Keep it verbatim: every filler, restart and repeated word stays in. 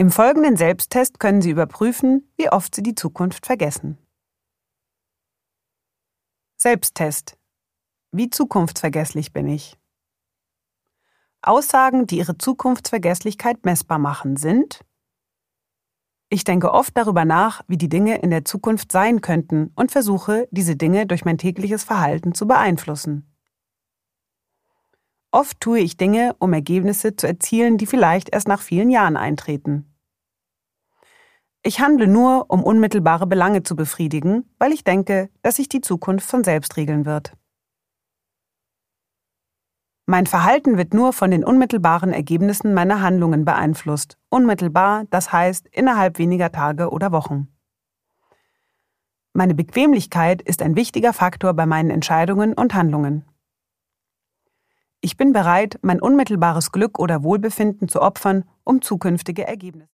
Im folgenden Selbsttest können Sie überprüfen, wie oft Sie die Zukunft vergessen. Selbsttest. Wie zukunftsvergesslich bin ich? Aussagen, die Ihre Zukunftsvergesslichkeit messbar machen, sind: Ich denke oft darüber nach, wie die Dinge in der Zukunft sein könnten und versuche, diese Dinge durch mein tägliches Verhalten zu beeinflussen. Oft tue ich Dinge, um Ergebnisse zu erzielen, die vielleicht erst nach vielen Jahren eintreten. Ich handle nur, um unmittelbare Belange zu befriedigen, weil ich denke, dass sich die Zukunft von selbst regeln wird. Mein Verhalten wird nur von den unmittelbaren Ergebnissen meiner Handlungen beeinflusst. Unmittelbar, das heißt innerhalb weniger Tage oder Wochen. Meine Bequemlichkeit ist ein wichtiger Faktor bei meinen Entscheidungen und Handlungen. Ich bin bereit, mein unmittelbares Glück oder Wohlbefinden zu opfern, um zukünftige Ergebnisse